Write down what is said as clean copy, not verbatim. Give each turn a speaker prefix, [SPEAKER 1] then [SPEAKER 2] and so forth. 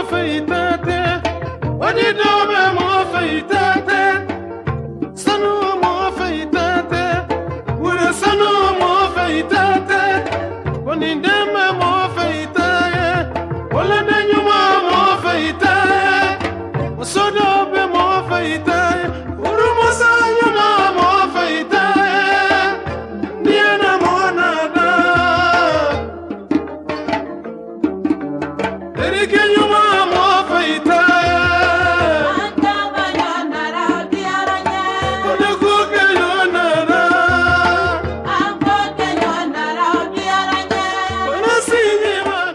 [SPEAKER 1] feitate, wadi dobe mo feitate, sanu mo feitate, wura sanu mo feitate, wani dema mo feitaye, wala danyuma mo feitaye, wasodobe mo feitaye, uru mo sanyuma mo feitaye, diana mo nada. Erikenuma